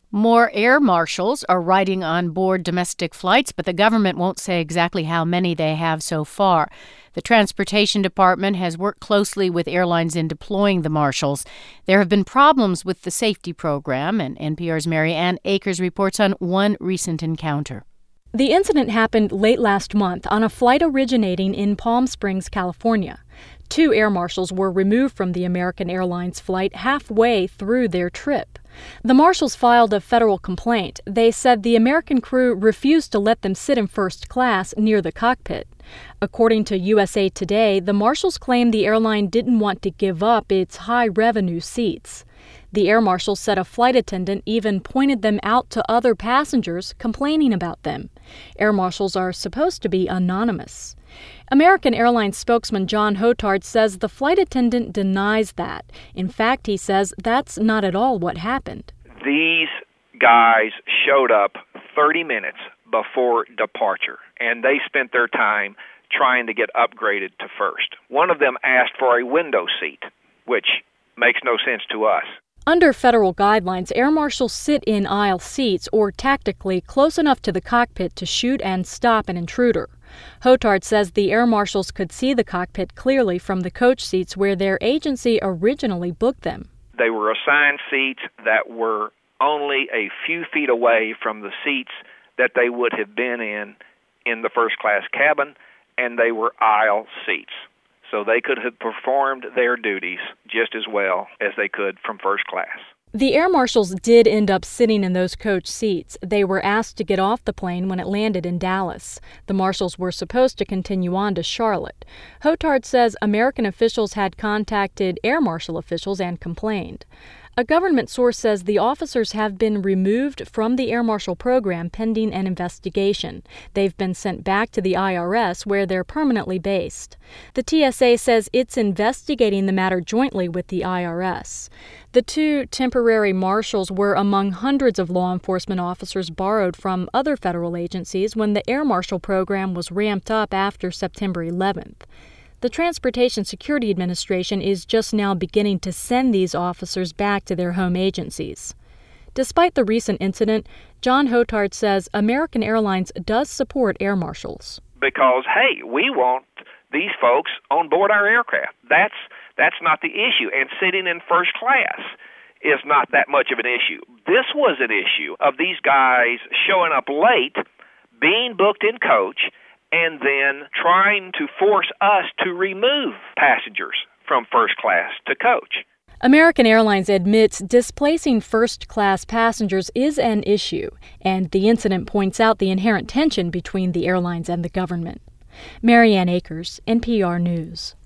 More air marshals are riding on board domestic flights, but the government won't say exactly how many they have so far. The Transportation Department has worked closely with airlines in deploying the marshals. There have been problems with the safety program, and NPR's Mary Ann Akers reports on one recent encounter. The incident happened late last month on a flight originating in Palm Springs, California. 2 air marshals were removed from the American Airlines flight halfway through their trip. The marshals filed a federal complaint. They said the American crew refused to let them sit in first class near the cockpit. According to USA Today, the marshals claimed the airline didn't want to give up its high-revenue seats. The air marshals said a flight attendant even pointed them out to other passengers complaining about them. Air marshals are supposed to be anonymous. American Airlines spokesman John Hotard says the flight attendant denies that. In fact, he says that's not at all what happened. These guys showed up 30 minutes before departure, and they spent their time trying to get upgraded to first. One of them asked for a window seat, which makes no sense to us. Under federal guidelines, air marshals sit in aisle seats or tactically close enough to the cockpit to shoot and stop an intruder. Hotard says the air marshals could see the cockpit clearly from the coach seats where their agency originally booked them. They were assigned seats that were only a few feet away from the seats that they would have been in the first-class cabin, and they were aisle seats. So they could have performed their duties just as well as they could from first class. The air marshals did end up sitting in those coach seats. They were asked to get off the plane when it landed in Dallas. The marshals were supposed to continue on to Charlotte. Hotard says American officials had contacted air marshal officials and complained. A government source says the officers have been removed from the air marshal program pending an investigation. They've been sent back to the IRS, where they're permanently based. The TSA says it's investigating the matter jointly with the IRS. The 2 temporary marshals were among hundreds of law enforcement officers borrowed from other federal agencies when the air marshal program was ramped up after September 11th. The Transportation Security Administration is just now beginning to send these officers back to their home agencies. Despite the recent incident, John Hotard says American Airlines does support air marshals. Because, hey, we want these folks on board our aircraft. That's not the issue. And sitting in first class is not that much of an issue. This was an issue of these guys showing up late, being booked in coach, and then trying to force us to remove passengers from first class to coach. American Airlines admits displacing first-class passengers is an issue, and the incident points out the inherent tension between the airlines and the government. Mary Ann Akers, NPR News.